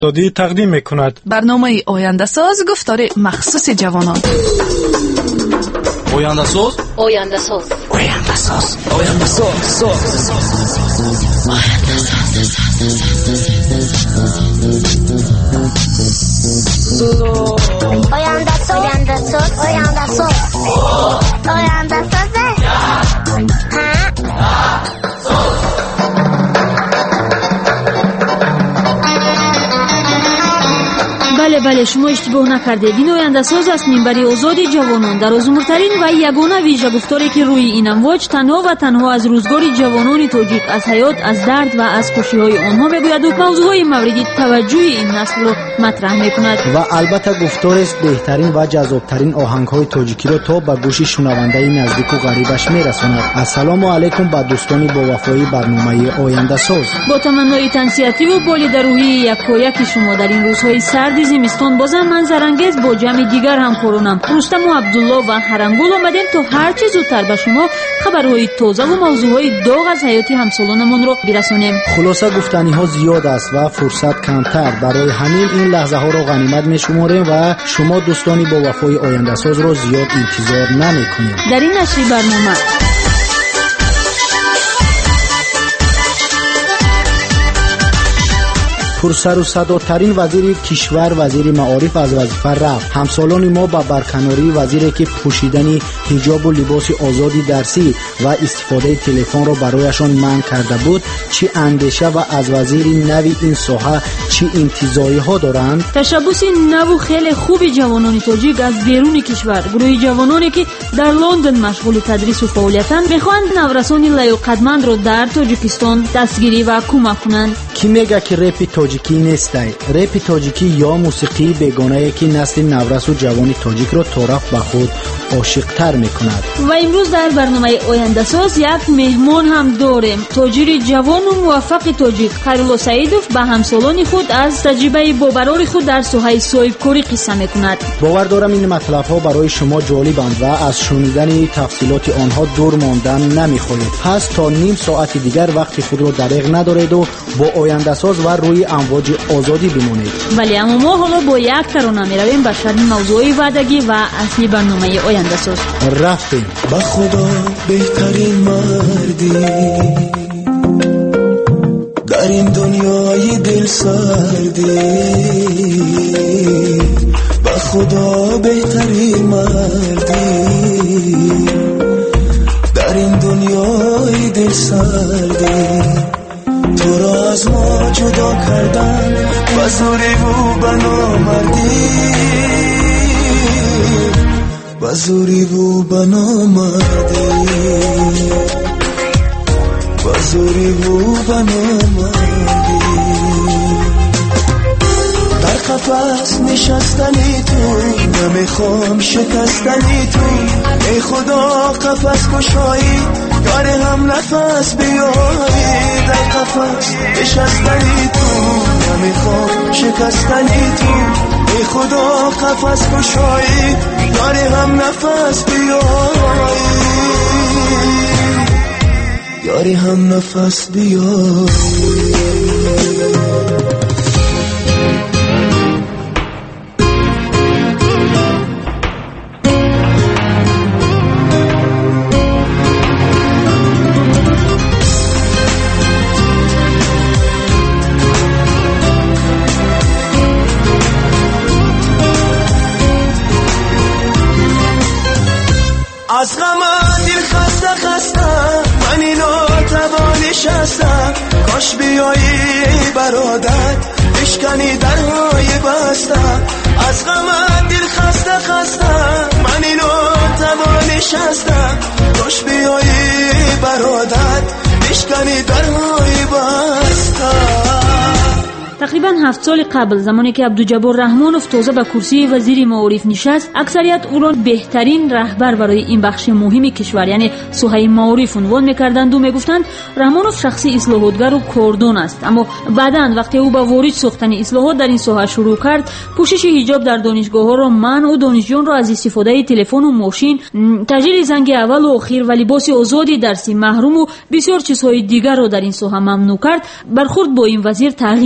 دادی تقدیم میکند. برنامه آینده ساز گفتار مخصوص جوانان. آینده ساز، آینده ساز، آینده ساز، آینده ساز، آینده ساز، آینده ساز، آینده ساز، آینده ساز. بله شما اشتباه نکردید. این آینده ساز است، منبری آزادی جوانان. در آزمورترین و یگانه ویژه گفتاری که روی این امواج تنها و تنها از روزگار جوانان تاجیک، از حیات، از درد و از خوشی‌های آنها میگوید و موضوعهای موردی توجه این نسل را مطرح میکند. و البته گفتار است بهترین و جذابترین آهنگ‌های تاجیکی را تا به گوش شنونده نزدیک و غریبش میرساند. السلام علیکم با دوستان با وفای برنامه آینده ساز. با تمنای تنسیتی و بالید روحی یکایک شما در این روزهای سرد زمستان بازم من زرانگیز با جمع دیگر همکارانم رستم و عبدالله و هرنگول آمدیم تا هر چه زودتر به شما خبرهای تازه و موضوعهای داغ از حیات همسالانمون رو برسونیم. خلاصه گفتنی ها زیاد است و فرصت کمتر، برای همین این لحظه ها رو غنیمت میشماریم و شما دوستانی با وفای آینده ساز رو زیاد انتظار نمیکنیم. در این نشری برنامه پرسر و صداترین وزیر کشور وزیر معارف از وظیفه رفت. همسالان ما با برکناری وزیری که پوشیدن حجاب و لباس آزادی درسی و استفاده تلفن را برایشان منع کرده بود چی اندیشه و از وزیر نوی این ساحه چی انتظاری ها دارند؟ تشبوس نو خیلی خوب جوانان تاجیک از بیرون کشور، گروه جوانانی که در لندن مشغول تدریس و فعالیتند میخواهند نورسان لیاقتمند را در تاجیکستان دستگیری و کمک کنند. کی میگه که رپ تاجیکی نیست؟ رپ تاجیکی یا موسیقی بیگانه‌ای که نسل نورس و جوان تاجیک را طرف به خود عاشق‌تر میکند. و امروز در برنامه آینده ساز یک مهمان هم داریم. تاجر جوان و موفق تاجیک خیرالله سعیدوف به همسالان خود از تجربه باورار خود در ساحه صاحبکاری قصه میکند. باور دارم این مطلب‌ها برای شما جالبند و از شنیدن تفصیلات آنها دور ماندن نمیخواهید. پس تا نیم ساعت دیگر وقت خود را دریغ ندارید و با آینده ساز و روی امواج آزادی بمانید. ولی اما ما حالا با یک ترانه میرویم به شرح موضوع وعدگی و اصلی برنامه آینده ساز. رفتیم. با خدا بهترین مردی در این دنیای دل سردی، با خدا بهترین مردی در این دنیای دل سردی، تو را از ما جدا کردن و زوری و بنامردی، و زوری و بنامردی، و زوری و بنامردی. در قفس نشستنی تو نمیخوام شکستنی تو، ای خدا قفس گشایی یار هم نفس بیایی. در قفس نشستنی تو نمیخوام شکستنی تو، ای خدا قفس گشایی یار هم نفس بیایی، یاری هم نفس بیایی. از غم دل خسته خسته من اینو توانش هستم، کاش بیایی برادر بشکنی درهای بسته. از غم دل خسته خسته من اینو توانش هستم، کاش بیایی برادر بشکنی درهای بسته. تقریبا 7 سال قبل زمانی که عبدالجبار رحمانوف تازه به کرسی وزیر معارف نشست، اکثریت او را بهترین رهبر برای این بخش مهم کشور یعنی ساحه معارف عنوان می‌کردند و می‌گفتند رحمانوف شخصی اصلاحاتگر و کاردان است. اما بعداً وقتی او با وارد ساختن اصلاحات در این ساحه شروع کرد، پوشش حجاب در دانشگاه‌ها را منع و دانشجویان را از استفاده تلفن و ماشین، تجلیل زنگ اول و آخر و لباس آزادی درسی محروم و بسیار چیزهای دیگر را در این ساحه ممنوع کرد. برخورد با این وزیر تغییر یافت و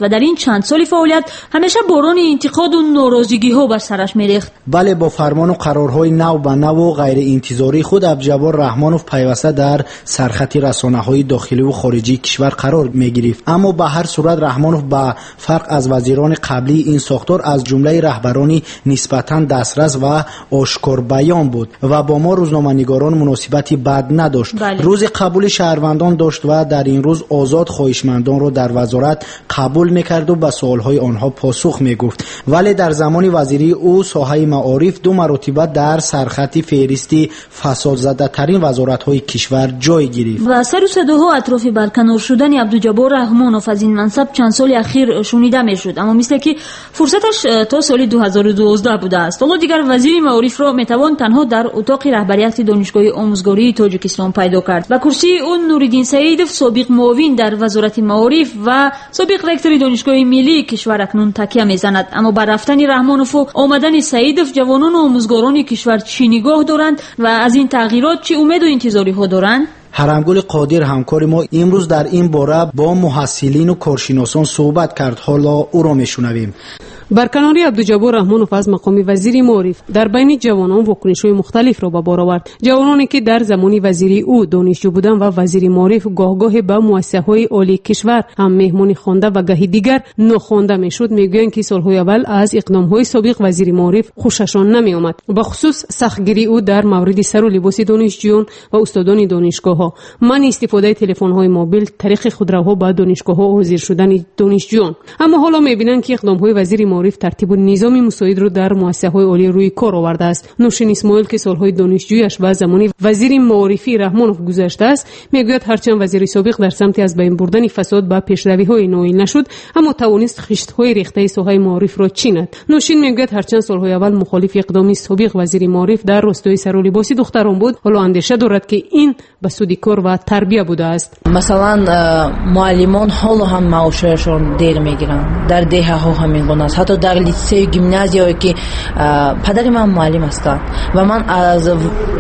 و در این چند سال فعالیت همیشه باران انتقاد و ناراضگی ها بر سرش میریخت. بله، با فرمان و قرارهای نو به نو و غیر انتظاری خود عبدالجبار رحمانوف پیوسته در سرخط رسانه‌های داخلی و خارجی کشور قرار می‌گرفت. اما به هر صورت رحمانوف با فرق از وزیران قبلی این ساختار از جمله رهبرانی نسبتاً دسترس و آشکار بیان بود و با ما روزنامه‌نگاران مناسبتی بد نداشت. روز قبول شهروندان داشت و در این روز آزاد خواهشمندان را در وزارت قبول می‌کرد و به سوال‌های آنها پاسخ می‌گفت. ولی در زمان وزیری او ساحه معارف 2 مرتبه در سرخط فهرستی فسادزده‌ترین وزارت‌های کشور جای گرفت. و سر و صداها اطراف برکنار شدن عبدالجبار رحمانوف از این منصب چند سال اخیر شنیده میشد، اما مثل که فرصتش تا سال 2012 بوده است. حالا دیگر وزیر معارف را میتوان تنها در اتاق رهبریت دانشگاه آموزگاری تاجیکستان پیدا کرد و کرسی اون نوردین سعیدوف سابق معاون در وزارت معارف و سابق رکتور دانشگاه ملی کشور اکنون تکیه میزند. اما بر رفتن رحمانوف و آمدن سعیدوف جوانان و آموزگاران کشور چی نگاه دارند و از این تغییرات چه امید و انتظاری ها دارند؟ حرمگل قادر همکار ما امروز در این باره با محصلین و کارشناسان صحبت کرد. حالا او را میشنویم. برکناری عبدالجبار رحمانوف از مقام وزیر معارف در بین جوانان واکنش‌های مختلف را به بار آورد. جوانانی که در زمان وزیری او دانشجو بودند و وزیر معارف گاه به مؤسسه‌های عالی کشور هم مهمانی خوانده و گاهی دیگر ناخوانده میشد، میگویند که سالهای اول از اقدام‌های سابق وزیر معارف خوششان نمی‌آمد، به خصوص سختگیری او در مورد سر و لباس دانشجویان و استادان دانشگاه‌ها، من استفاده تلفن‌های موبایل، طریق خودروها به دانشگاه‌ها حاضر شدن دانشجویان. اما حالا می‌بینند که اقدام‌های وزیر معارف ترتیب و نظام مساعد رو در مؤسسه‌های عالی روی کار آورده است. نوشین اسماعیل که سالهای دانشجویی‌اش به زمانی وزیر معارفی رحمانوف گذشته است، میگوید هرچند وزیر سابق در سمت از بین بردن فساد به پیشروی‌های نائل نشد، اما توانست خشت‌های ریخته ساحه معارف را چیند. نوشین میگوید هرچند سالهای اول مخالف اقدام سابق وزیر معارف در راستای سر و لباس دختران بود، حالا اندیشه دارد که این به سود کار و تربیت بوده است. مثلا معلمان حالا هم معاششون دیر میگیرن، در دهه‌ها همین گونه است. حتی در لیسه گیمنازیایی که پدر من معلم است و من از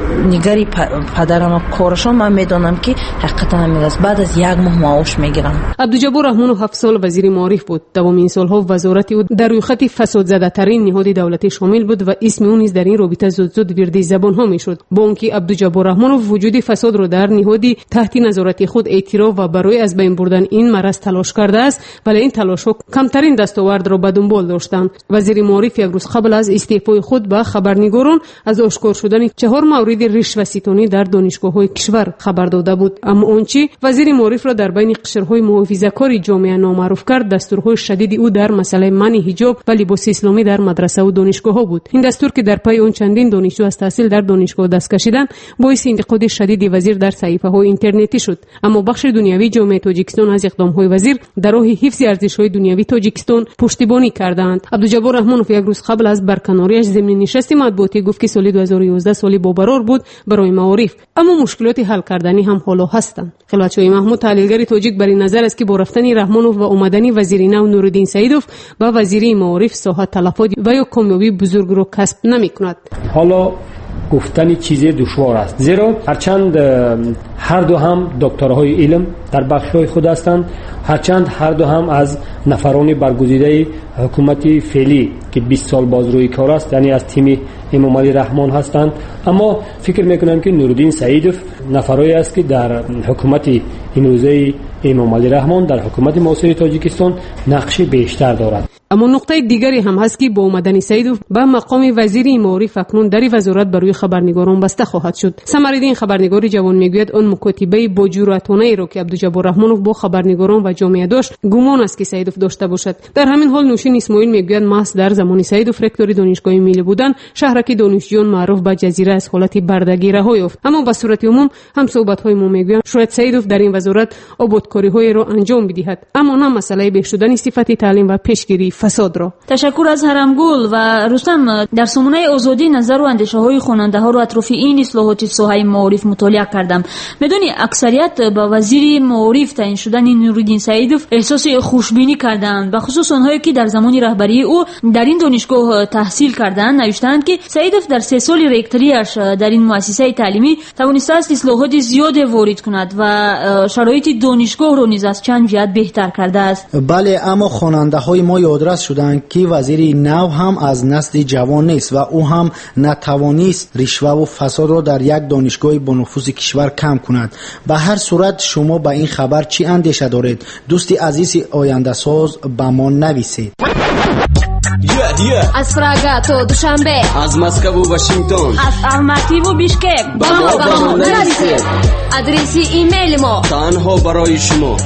نگاری پدرم و کارشون من میدونم که حقیقتا همین است. بعد از 1 ماه معاش میگیرم. عبدالجبار رحمانوف 7 سال وزیر معارف بود. دومین سالها وزارت او در روی خط فساد زده ترین نهاد دولتی شامل بود و اسم او نیز در این رابطه زود وردی زبان ها میشد. با اینکه عبدالجبار رحمانوف وجود فساد را در نهادی تحت نظارت خود اعتراف و برای از بین بردن این مرض تلاش کرده است، ولی این تلاش ها کمترین دستاورد را به دنبال داشتند. وزیر معارف یک روز قبل از استعفای خود به خبرنگاران از آشکار شدن 4 مورد رشوه ستانی در دانشگاه‌های کشور خبر داده بود. اما آنچه وزیر معارف را در بین قشرهای محافظه‌کار جامعه نامعروف کرد، دستورهای شدید او در مسئله منع حجاب و لباس اسلامی در مدرسه و دانشگاه‌ها بود. این دستور که در پای آن چندین دانشجو از تحصیل در دانشگاه دست کشیدند، باعث انتقاد شدید وزیر در صحیفه‌های اینترنتی شد. اما بخش دنیوی جامعه تاجیکستان از اقدام‌های وزیر در راه حفظ ارزش‌های دنیوی تاجیکستان پشتیبانی کردند. عبدالجبار رحمانوف یک روز قبل از برکناریش ضمن نشست مطبوعاتی گفت که سال 2011 سالی با برار بود برای معارف، اما مشکلات حل کردنی هم حالا هستند. خلوت‌شوی محمود تحلیلگر تاجیک بر این نظر است که با رفتن رحمانوف و اومدن وزیر نو نوردین سعیدوف با وزیری معارف ساحه تلفات و یا کامیابی بزرگ را کسب نمی‌کند. حالا گفتن چیزی دشوار است، زیرا هرچند هر دو هم دکترهای علم در بخش‌های خود هستند، هرچند هر دو هم از نفران برگزیده حکومت فعلی که 20 سال باز روی کار است، یعنی از تیم امام علی رحمان هستند، اما فکر میکنم که نوردین سعیدوف نفرایی است که در حکومت امروزه امام علی رحمان، در حکومت معاصر تاجیکستان نقش بیشتر دارد. اما نقطه دیگری هم هست که با اومدن سعیدوف به مقام وزیر معارف اکنون در وزارت برای خبرنگاران بسته خواهد شد. ثمرالدین خبرنگار جوان میگوید آن مکاتبه با جرأتانه ای را که عبدالجبار رحمانوف با خبرنگاران و جامعه داشت گمان است که سعیدوف داشته باشد. در همین حال نوشین اسماعیل میگوید محض در زمان سعیدوف رکتور دانشگاه ملی بودن، شهرک دانشجویان معروف به جزیره از حالت بردگی رها یافت. اما به صورت عموم هم صحبت‌های ما میگویند شاید سعیدوف در این وزارت آبادکاری‌های را انجام بدهد، اما نه مسئله بهبود صفت تعلیم و پیشگیری فساد را. تشکر از هرمگل و رستم. در سامانه آزادی نظر و اندیشه های خواننده ها رو اطراف این اصلاحات ساحه معارف مطالعه کردم. میدونی اکثریت با وزیر معارف تعیین شدن نورالدین سعیدوف احساس خوشبینی کردند و خصوص آنهایی که در زمان رهبری او در این دانشگاه تحصیل کردند نوشتند که سعیدوف در 3 سال رکتریش در این مؤسسه تعلیمی توانسته است اصلاحات زیاد وارد کند و شرایط دانشگاه رو نیز از چند جهت بهتر کرده است. بله، اما خواننده های ما یادرس شدند که وزیر نو هم از نسل جوان نیست و او هم نتوانست رشوه و فساد را در یک دانشگاه با نفوذ کشور کم کند. به هر صورت شما به این خبر چی اندیشه دارید؟ دوستی عزیز آینده ساز به ما نویسید. از پراگا تا دوشنبه، از مسکو و واشنگتن، از الماتی و بیشکک با ما نویسید. آدرس ایمیل ما تنها برای شما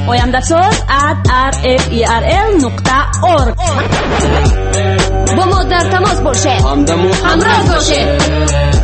oyandasaz@rferl.org. با ما در تماس باشید، همراه باشید.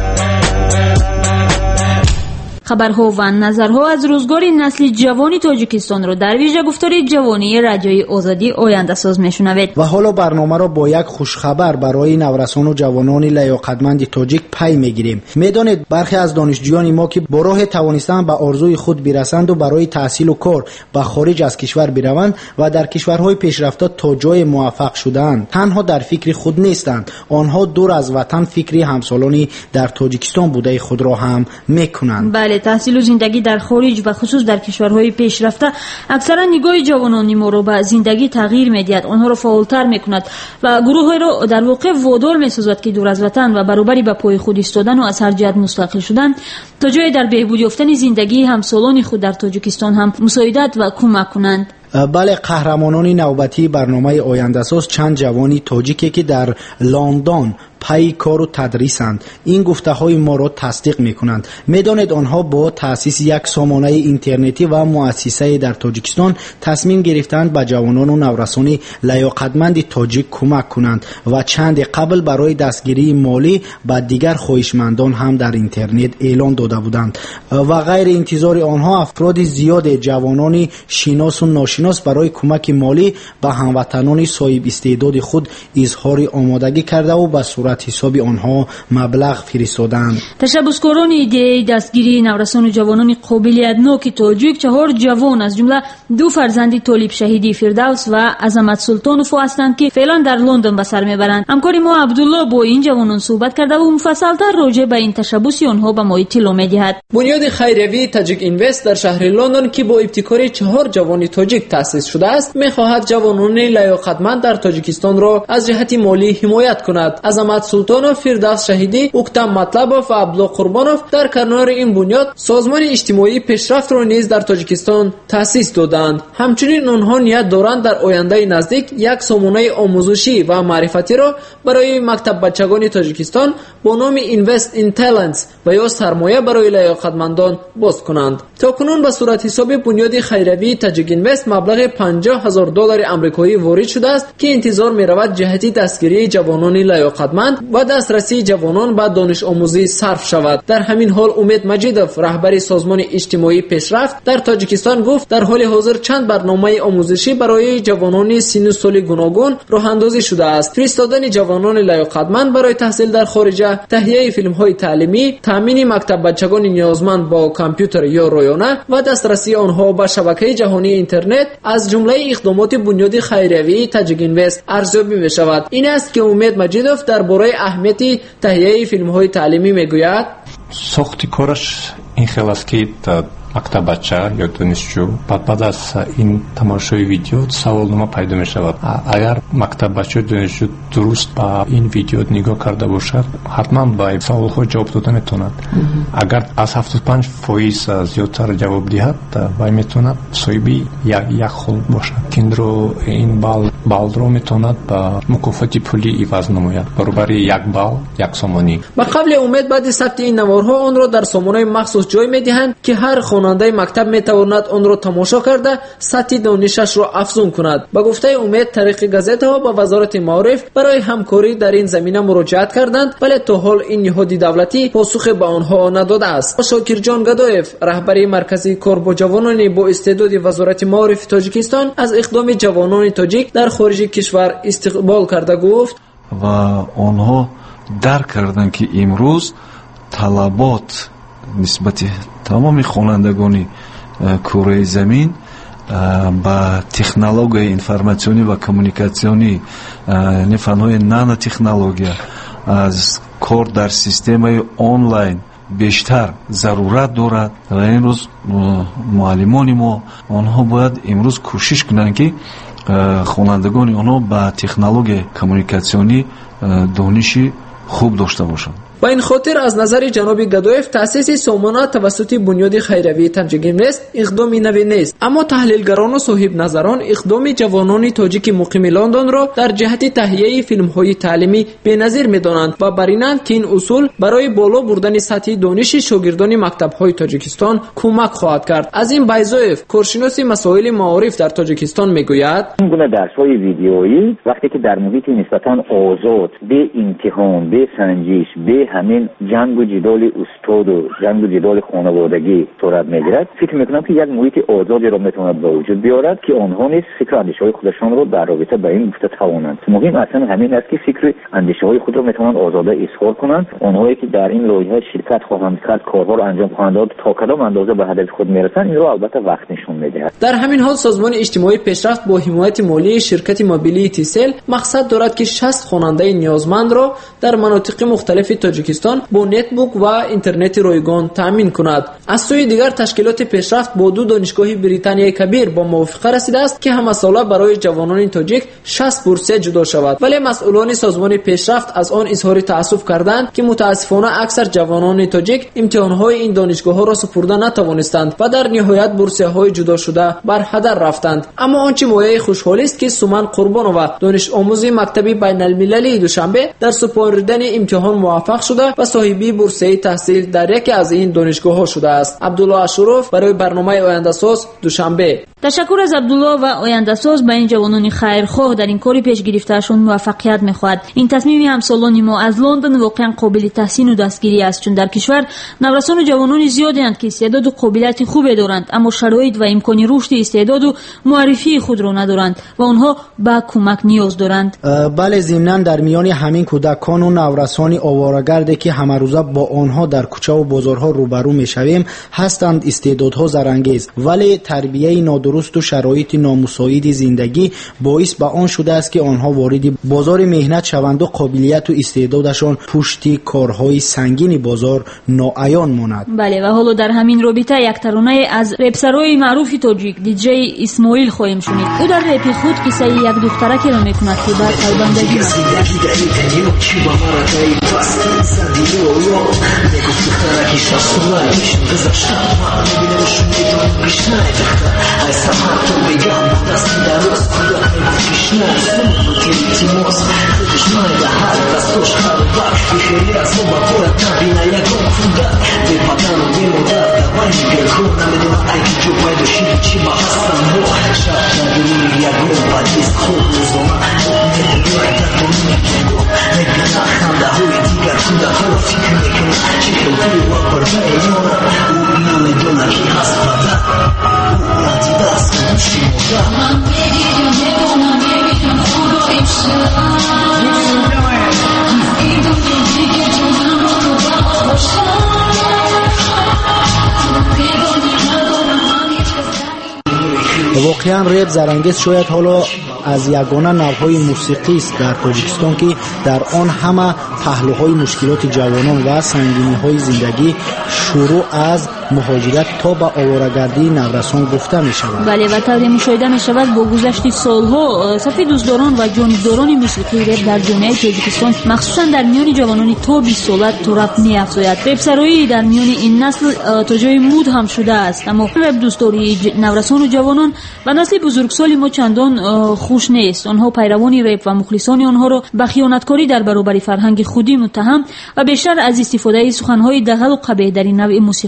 خبرها و نظرها از روزگار نسل جوانی تاجیکستان را در ویژه گفتار جوانی رادیوی آزادی آینده ساز میشنوید. و حالا برنامه را با یک خوشخبر برای نورسان و جوانان لیاقتمند تاجیک پی میگیریم. میدانید برخی از دانشجویان ما که با راه توانستن به آرزوی خود برسند و برای تحصیل و کار به خارج از کشور بروند و در کشورهای پیشرفته تا جای موفق شدند، تنها در فکر خود نیستند، آنها دور از وطن فکری همسالانی در تاجیکستان بوده خود را هم میکنند. بله، تحصیل و زندگی در خارج و خصوص در کشورهای پیشرفته اکثرا نگاه جوانان ما رو به زندگی تغییر میدهد، آنها را فعالتر میکند و گروه‌های را در واقع وادار میسازد که دور از وطن و برابری به پای خود ایستادن و از هر جهت مستقل شدن تا جای در بهبود یافتن زندگی همسالان خود در تاجیکستان هم مساعدت و کمک کنند. بله، قهرمانان نوبتی برنامه آینده ساز چند جوانی تاجیکی که در لندن پای کار و تدریسند این گفته های ما را تصدیق می کنند. می دانید آنها با تأسیس یک سامانه اینترنتی و مؤسسه در تاجیکستان تصمیم گرفتند به جوانان و نورسان لیاقتمند تاجیک کمک کنند و چند قبل برای دستگیری مالی به دیگر خواهشمندان هم در اینترنت اعلان داده بودند و غیر انتظار آنها افراد زیاد جوانان شناس و ناشناس برای کمک مالی به هموطنان صاحب استعداد خود اظهار آمادگی کرده و به صورت حساب آنها مبلغ فرستادند. تشبثکاران ایده دستگیری نورسان و جوانان قابلیت‌ناک تاجیک 4 جوان از جمله 2 فرزند طالب شهیدی فردوس و عظمت سلطانوف هستند که فعلا در لندن به سر میبرند. همکار ما عبدالله با این جوانان صحبت کرده و مفصل‌تر راجع به این تشبث آنها به ما اطلاع می‌دهد. بنیاد خیریوی تاجیک اینوست در شهر لندن که با ابتکار 4 جوان تاجیک تأسیس شده است، می‌خواهد جوانان لیاقتمند در تاجیکستان را از جهت مالی حمایت کند. عظمت سلطانوف، فردوس شهیدی، اکتم مطلبوف و عبدالله قربانوف در کنار این بنیاد سازمان اجتماعی پیشرفت را نیز در تاجیکستان تأسیس دادند. همچنین آنها نیت دارند در آینده نزدیک یک سامانه آموزشی و معرفتی را برای مکتب بچگان تاجیکستان با نام اینوست این تالنتس و یا سرمایه برای لیاقتمندان باز کنند. تاکنون به صورت حساب بنیاد خیریوی تاجیک اینوست مبلغ $50,000 آمریکایی وارد شده است که انتظار می‌رود جهتی دستگیری جوانان لیاقتمند و دسترسی جوانان به دانش آموزی صرف شود. در همین حال امید مجیدوف، رهبر سازمان اجتماعی پیشرفت در تاجیکستان، گفت در حال حاضر چند برنامه آموزشی برای جوانان سن و سال گوناگون راه اندازی شده است. فرستادن جوانان لیاقتمند برای تحصیل در خارج، تهیه فیلم‌های تعلیمی، تامین مکتب بچگان نیازمند با کامپیوتر یا رایانه و دسترسی آنها به شبکه جهانی اینترنت از جمله اقدامات بنیاد خیریوی تاجیک اینوست ارزیابی می‌شود. این است که امید مجیدوف درباره اهمیت تهیه فیلم‌های تعلیمی میگوید. ساخت کارش این خیلی است که مکتب بچه یا دانشجو بعد از این تماشای ویدیو سوالنامه پیدا می شود. اگر مکتب بچه دانشجو درست با این ویدیو نگاه کرده باشد، حتما با سوال ها جواب داده میتوند. اگر از 75% زیادتر جواب دهد، وای میتوند صاحبی یک خل باشد. کندرو این بال رو میتوند با مکافات پولی عوض نماید. برابر 1 بال 1 سومانی. با قبل امید بعد ثبت این نوارها آن را در سامانه مخصوص جای میدهند که هر خانواده خواننده مکتب میتواند آن را تماشا کرده سطح دانشش را افزون کند. با گفته امید طریق گازت‌ها با وزارت معارف برای همکاری در این زمینه مراجعت کردند، ولی تا حال این نهاد دولتی پاسخ به آنها نداده است. شاکرجان گدایف رهبر مرکزی کار با جوانان با استعداد وزارت معارف تاجیکستان از اقدام جوانان تاجیک در خارج کشور استقبال کرده گفت و آنها درک کردند که امروز طلبات نسبت تمام خوانندگان کره زمین با تکنولوژی انفورماسیونی و کمیونیکاسیونی فنهای نانو تکنولوژی از کار در سیستم آنلاین بیشتر ضرورت دارد و این روز معلمان ما آنها باید امروز کوشش کنند که خوانندگان آنها با تکنولوژی کمیونیکاسیونی دانشی خوب داشته باشند. با این خاطر از نظر جناب گدایف تأسیس سامانه توسط بنیاد خیروی تاجیکینوست اقدامی نوی نیست، اما تحلیلگران و صاحب نظران اقدام جوانان تاجیک مقیم لندن را در جهت تهیه فیلم‌های تعلیمی بی‌نظیر می‌دانند و برینند که این اصول برای بالا بردن سطح دانش شاگردان مکتب‌های تاجیکستان کمک خواهد کرد. از این بایزوف کارشناس مسائل معارف در تاجیکستان میگوید این گونه درس‌های ویدیویی وقتی که در محیط نسبتاً آزاد به امتحان، به سنجش، به همین جنگ و جدال استاد و جنگ و جدال خانوادگی صورت میگیرد، فکر میکنم که یک محیط آزادی را میتواند به وجود بیارد که آنها نیز فکر اندیشه‌های خودشان را در رابطه با این گفته توانند. مهم اصلا همین است که فکر اندیشه‌های خود را میتوانند آزاده اظهار کنند. آنهایی که در این لایحه شرکت خواهند کرد، کارها را انجام خواهند داد، تا کدام اندازه به هدف خود میرسند این را البته وقت نشون میدهد. در همین حال سازمان اجتماعی پیشرفت با حمایت مالی شرکت موبیلیتی سل مقصد دارد که 60 خواننده نیازمند را در مناطق مختلف تاجیکستان با نتبوک و اینترنت رایگان تامین کند. از سوی دیگر تشکیلات پیشرفت با دو دانشگاه بریتانیایی کبیر با موافقه رسیده است که همه ساله برای جوانان تاجیک 60 بورسیه جدا شود، ولی مسئولان سازمان پیشرفت از آن اظهار تأسف کردند که متاسفانه اکثر جوانان تاجیک امتحانهای این دانشگاه‌ها را سپرده نتوانستند و در نهایت بورسیه‌های جدا شده بر هدر رفتند. اما آنچه مایه خوشحالی است که سومن قربانوف دانش آموز مکتبی بین‌المللی دوشنبه در سپردن امتحان موفق شده و صاحبی بورسیه تحصیل در یکی از این دانشگاه‌ها شده است. عبدالله اشرف برای برنامه آینده ساز دوشنبه. تشکر از عبدالله و آینده ساز. به این جوانان خیرخواه در این کاری پیش گرفتهشون موفقیت میخواهد. این تصمیم همسالان ما از لندن واقعا قابل تحسین و دستگیری است، چون در کشور نوسان و جوانان زیادی اند که استعداد و قابلیت خوبی دارند، اما شرایط و امکان رشد استعداد و معرفی خود را ندارند و آنها به کمک نیاز دارند. بله، ضمناً در میان همین کودکان و نورسان آواره‌گردی که همه روزه با آنها در کوچه و بازارها روبرو میشویم هستند استعدادها زرانگیز، ولی تربیت نادرست و شرایط نامساعد زندگی باعث به آن شده است که آنها وارد بازار مهنت شوند و قابلیت و استعدادشان پشت کارهای سنگین بازار ناعیان ماند. بله، و حالا در همین رابطه یک ترانه از رپسرای معروف تاجیک دیجی اسماعیل خواهیم شنید. او در رپ خود قصه یک دخترکی را میکند که بعد پایبندگی واقعا رپ زرانگیز شاید حالا از یگانه نوهای موسیقی است در تاجیکستان که در آن همه پهلوهای مشکلات جوانان و سنگینی‌های زندگی شروع از مهاجرت تا به آواره‌گردی نورسان گفته می شود. بله، و طوری مشاهده می شود با گذشت سالها صف دوستداران و جانبداران موسیقی رپ در جامعه تاجیکستان مخصوصا در میان جوانان تا 20 ساله ترف می افزاید. رپ سرایی در میان این نسل تا جای مود هم شده است، اما رپ دوستداری نورسان و جوانان و نسل بزرگسال ما چندان خوش نیست. آنها پیروان رپ و مخلصان آنها را به خیانتکاری در برابر فرهنگ خودی متهم و بیشتر از استفاده سخن‌های دغل و قبیح در این نوع موسیقی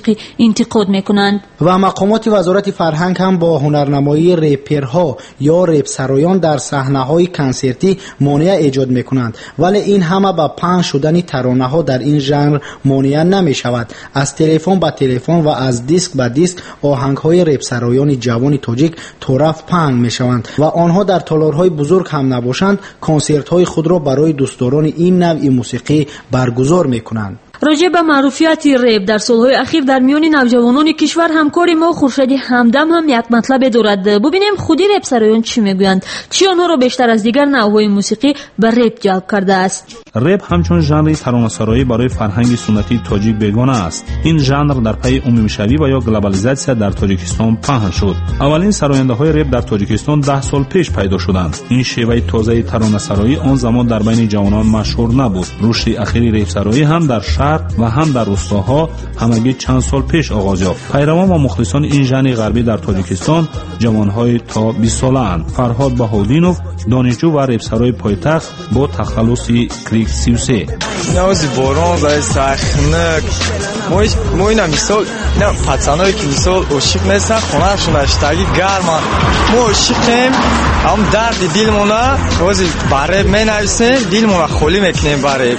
انتقاد میکنند. و مقامات وزارت فرهنگ هم با هنرنمایی رپرها یا رپ سرایان در صحنه‌های کنسرتی مانع ایجاد میکنند، ولی این همه با پخش شدن ترانه‌ها در این ژانر مانع نمیشود. از تلفن به تلفن و از دیسک به دیسک آهنگ‌های رپ سرایان جوان تاجیک طرف پخش میشوند و آنها در تالارهای بزرگ هم نباشند کنسرت‌های خود را برای دوستداران این نوع موسیقی برگزار میکنند. راجع به معروفیت رپ در سالهای اخیر در میان نوجوانان کشور همکاری ما خورشید همدم هم یک مطلب دارد. ببینیم خودی رپ سرایان چی میگویند، چی آنها را بیشتر از دیگر نوعهای موسیقی به رپ جلب کرده است. رپ همچون ژانر ترانه‌سرایی برای فرهنگ سنتی تاجیک بیگانه است. این ژانر در پی عمومی‌شوی و یا گلوبالیزاسیا در تاجیکستان پهن شد. اولین سراینده‌های رپ در تاجیکستان 10 سال پیش پیدا شدند. این شیوه تازه ترانه‌سرایی آن زمان در بین جوانان مشهور نبود. رشد اخیر رپ سرایی هم در و هم در روستاها همگی چند سال پیش آغاز یافت. پیروان و مخلصان این ژانر غربی در تاجیکستان جوانهای تا 20 ساله اند. فرهاد بهاودینوف دانشجو و رپسرای پایتخت با تخلص کریک 33 نوازی باران و سخنک ما اینا مثال اینا پاتسانایی که مثال عاشق نیستن خونهشون اشتاگی گرمه ما عاشقیم هم درد دیلمونه نوازی برای می نویسیم دیلمونه خالی میکنیم برای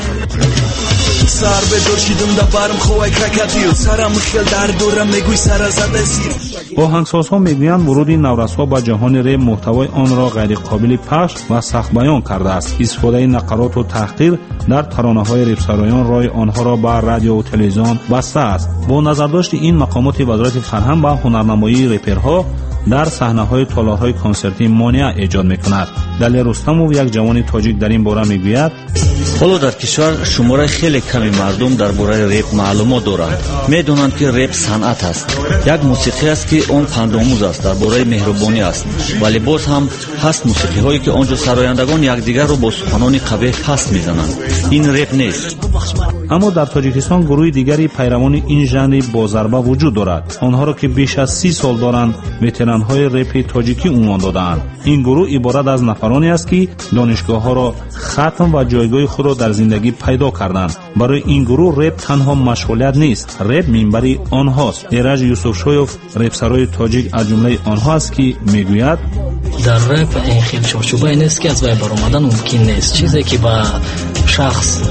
سر به دورشیدم دا برم خواه کرکتیو سرم خیل در دورم میگوی سر زده زیر. آهنگسازها میگویند ورود نورس‌ها به جهان رپ محتوای آن را غیر قابل پخش و سخت بیان کرده است. استفاده نقرات و تحقیر در ترانه‌های رپ سرایان راه آنها را به رادیو و تلویزیون بسته است. با نظرداشت این مقامات وزارت فرهنگ با هنرنمایی رپرها در صحنه‌های تالارهای کنسرتی مانع ایجاد می‌کند. دلیل رستموف یک جوان تاجیک در این باره میگوید حالا در کشور شماره خیلی کمی مردم درباره رپ معلومات دارند. میدونند که رپ صنعت است، یک موسیقی است که آن پندآموز است، درباره مهربانی است، ولی باز هم هست موسیقی هایی که آنجا سرایندگان یکدیگر را با سخنان قبیح پس میزنند. این رپ نیست. اما در تاجیکستان گروه دیگری پیروان این ژانر با ضربه وجود دارد. آنها را که بیش از 30 سال دارند وتران‌های رپ تاجیکی عنوان داده‌اند. این گروه عبارت از نفرانی است که دانشگاه‌ها را ختم و جایگاه خود را در زندگی پیدا کردند. برای این گروه رپ تنها مشغولیت نیست، رپ منبری آنهاست. ایرج یوسفشویف رپسرای تاجیک از جمله آنها است که میگوید در رپ این خیلی چارچوبه نیست که از وی برآمدن ممکن نیست. چیزی که با شخص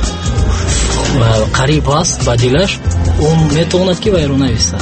قریب است با دلش اون میتواند که وی رو نویسد.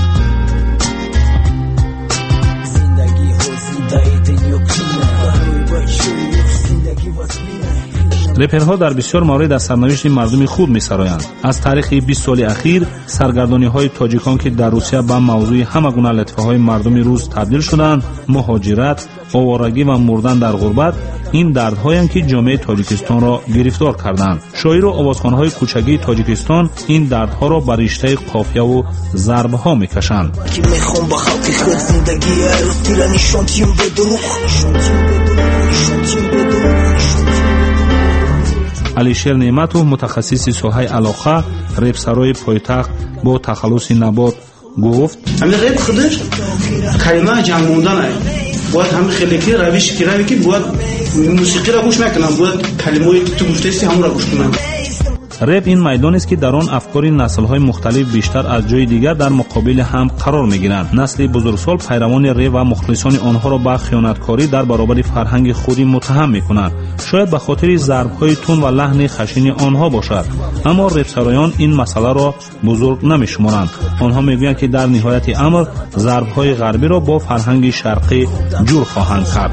رپرها در بسیار مورد از سرنوشت مردم خود می‌سرایند. از تاریخ 20 سال اخیر سرگردانی‌های تاجیکان که در روسیه به موضوع همگونه لطفه‌های مردم روس تبدیل شدند، مهاجرت، آوارگی و مردن در غربت، این دردهایند که جامعه تاجیکستان را گرفتار کردند. شاعر و آوازخوان‌های کوچکی تاجیکستان این دردها را بر رشته قافیه و ضرب‌ها می‌کشند. علیشیر نعمتوف متخصص ساحه علاقه رپسرای پایتخت با تخلص نبات گفت همین رپ خودش کلمه جمع موندن است. باید همین خیلی که روش که باید موسیقی را گوش نکنم، باید کلمه‌ای که تو گفته همون را گوش کنم. رپ این میدان است که در آن افکار نسل‌های مختلف بیشتر از جای دیگر در مقابل هم قرار می‌گیرند. نسل بزرگسال پیروان رپ و مخلصان آنها را به خیانتکاری در برابر فرهنگ خودی متهم می‌کنند. شاید به خاطر ضرب‌های تند و لحن خشن آنها باشد، اما رپسرایان این مسئله را بزرگ نمی‌شمارند. آنها می‌گویند که در نهایت امر ضرب‌های غربی را با فرهنگ شرقی جور خواهند کرد.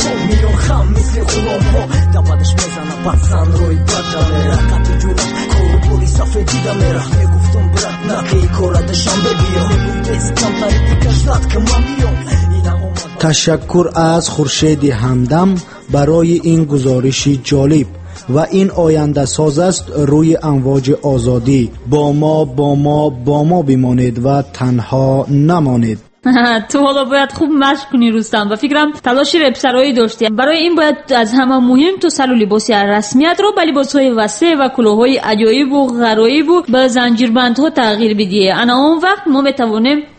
تشکر از خورشید همدم برای این گزارش جالب و این آینده ساز است روی امواج آزادی. با ما بمانید و تنها نمانید. تو حالا باید خوب مشق کنی رستم و فکرم تلاش رپسرایی داشتی. برای این باید از همه مهم تو سر و لباس رسمیت رو به لباس‌های وسیع و کلاه‌های عجایب و غرایب و به زنجیربندها تغییر بدی. انا اون وقت ما بتوانیم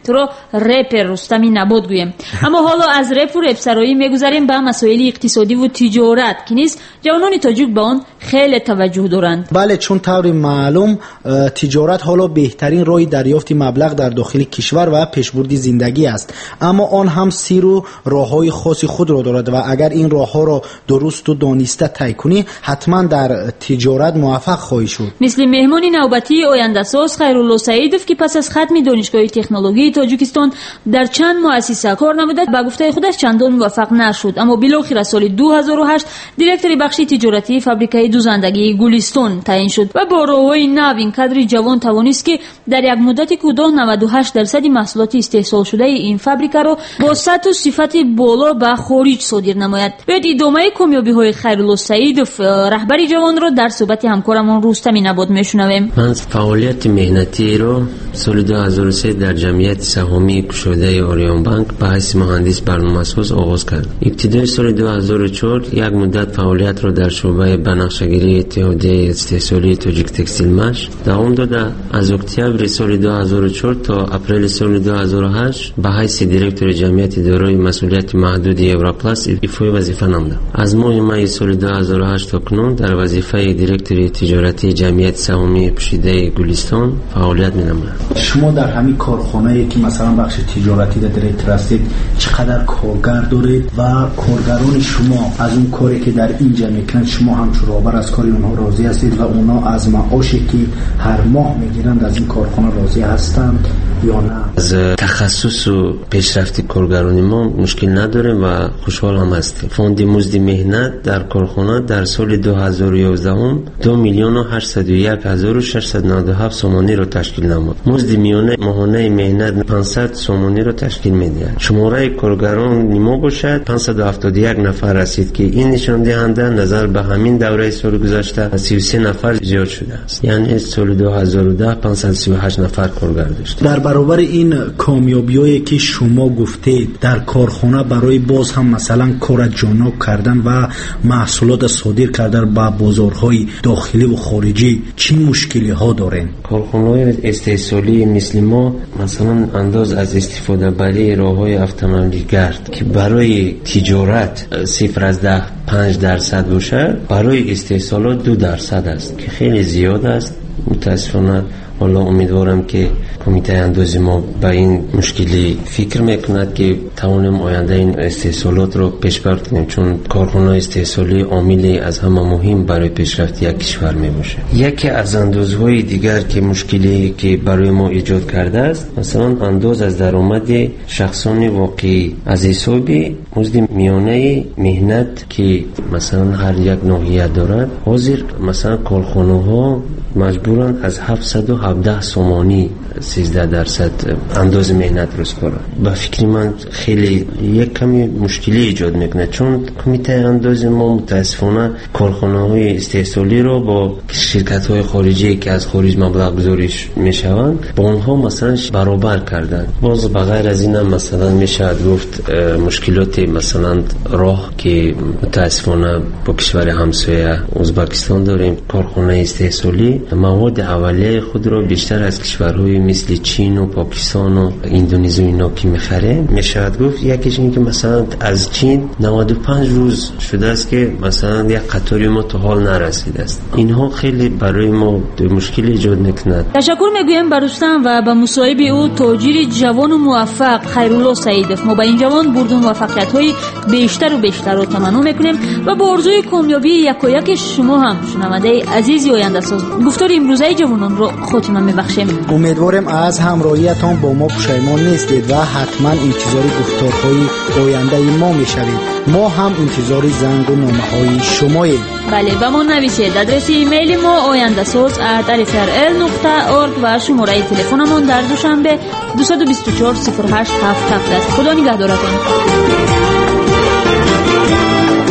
تو رو رپ رستمی نبود گویم. اما حالا از رپ و رپسرایی میگذاریم به مسائل اقتصادی و تجارت که نیز جوانان تاجیک به آن خیلی توجه دارند. بله، چون طور معلوم تجارت حالا بهترین راه دریافت مبلغ در داخل کشور و پیشبرد زندگی است، اما آن هم سیر و راههای خاص خود را دارد و اگر این راهها را درست و دانسته طی کنی حتما در تجارت موفق خواهی شد. مثل مهمان نوبتی آینده ساز خیرالله سعیدов که پس از ختم دانشگاه تکنولوژی تاجیکستان در چند مؤسسه کار نموده، به گفته خودش چندان موفق نشد، اما بالاخره سال 2008 دیرکتور بخش تجارتی فابریکه دوزندگی گلستان تعیین شد و با راههای نو این کادر جوان توانست که در یک مدت کوتاه 98% محصولات استحصال شده این فابریکه را با سطح و صفت بالا به خارج صادر نماید. باید ادامه کامیابی‌های خیرالله سعیدов رهبری جوان را در صحبت همکارمون رستمی نبات میشنویم. من فعالیت مهنتی رو سال 2003 در جمعیت سهامی گشاده اوریون بانک به حیث مهندس برنامه‌ساز آغاز کردم. ابتدای سال 2004 یک مدت فعالیت را در شعبه بنفشه‌گیری اتحادیه استحصالی تاجیک تکستیل مش دوام داده. از اکتبر سال 2004 تا اپریل سال 2008 به حیث دیرکتور جمعیت دارای مسئولیت محدود اورپلاس ایفای وظیفه نمودم. از ماه می سال 2008 تا کنون در وظیفه دیرکتور تجارتی جمعیت سهامی پوشیده گلستان فعالیت می‌نمایم. شما در همین کارخانه‌ای که مثلا بخش تجارتی در دیرکتور هستید چقدر کارگر دارید و کارگران شما از اون کاری که در اینجا میکنند شما هم برابر از کاری اونها راضی هستید و اونها از معاشی که هر ماه میگیرند از این کارخانه راضی هستند یا نه؟ از تخصص و پیشرفت کارگران ما مشکل نداریم و خوشحال هم هستیم. فوند مزد مهنت در کارخانه در سال 2011 2,801,697 سومانی را تشکیل نمود. مزد میانه ماهانه مهنت 500 سومانی را تشکیل می‌دهد. شماره کارگران نیمه باشد 571 نفر رسید که این نشان دهنده نظر به همین دوره سال گذشته 33 نفر زیاد شده است. یعنی سال 2010 538 نفر کارگر داشت. در برابر این کامیابی‌هایی که شما گفتید در کارخانه برای باز هم مثلا کار جانب کردن و محصولات صادر کردن به بازارهای داخلی و خارجی چه مشکلی‌ها دارین؟ کارخانه‌های استحصالی مثل ما مثلا انداز از استفاده بری راه‌های اتومبیل گرد که برای تجارت 0.5% باشه، برای استحصالات 2% است که خیلی زیاد است. متاسفانه حالا امیدوارم که کمیته اندازی ما به این مشکلی فکر میکند که توانیم آینده این استحصالات رو پیش برداریم، چون کارخانه استحصالی عاملی از همه مهم برای پیشرفت یک کشور میباشه. یکی از اندازهای دیگر که مشکلی که برای ما ایجاد کرده است مثلا انداز از درآمد شخصان واقعی از حساب مزد میانه مهنت که مثلا هر یک ناحیه دارد. حاضر مثلا کارخانه ها مجبورن از 717 سومانی 13% انداز مهنت رو سپارن. با فکر من خیلی یک کمی مشکلی ایجاد میکنه، چون کمیته انداز ما متاسفانه کارخانه های استحصالی رو با شرکت های خارجی که از خارج مبلغ گذاریش میشوند با اونها مثلا برابر کردن. باز بغیر از این هم مثلا میشه گفت مشکلات مثلا راه که متاسفانه با کشور همسایه ازبکستان داریم. کارخانه استحصالی مواد اولیه خود رو بیشتر از کشورهای مثل چین و پاکستان و اندونزی اینا که میخره. میشه گفت یکیش این که مثلا از چین 95 روز شده است که مثلا یک قطاری ما تا حال نرسیده است. اینها خیلی برای ما مشکل ایجاد میکند. تشکر میگویم بر رستم و به مصاحبه او تاجر جوان و موفق خیرالله سعیدov. ما به این جوان برد و موفقیت‌های بیشتر و بیشتر رو تمنا میکنیم و با آرزوی کامیابی یکایک شما هم شنونده عزیزی آینده ساز گفتار امروزه جوانان رو خاتمه میبخشیم. امیدوارم از همراهیتان با ما پشیمان نیستید و حتما انتظار گفتارهای آینده ما میشوید. ما هم انتظار زنگ و نامه‌های شماییم. بله، با ما نویسید. آدرس ایمیل ما ayandasaz@rfrl.org و شماره تلفنمون در دوشنبه 224 08 77 است. خدا نگهدارتون.